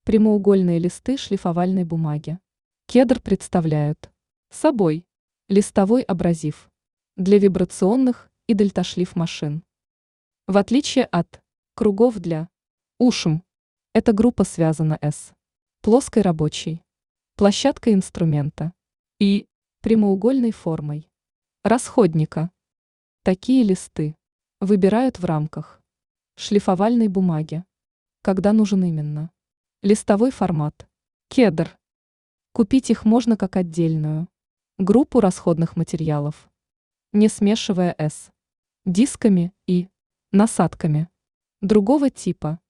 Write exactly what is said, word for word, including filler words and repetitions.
Прямоугольные листы шлифовальной бумаги. Кедр представляют собой листовой абразив для вибрационных и дельташлиф машин. В отличие от кругов для ушм, эта группа связана с плоской рабочей площадкой инструмента и прямоугольной формой расходника. Такие листы выбирают в рамках шлифовальной бумаги, когда нужен именно листовой формат. Кедр. Купить их можно как отдельную группу расходных материалов, не смешивая с дисками и насадками другого типа.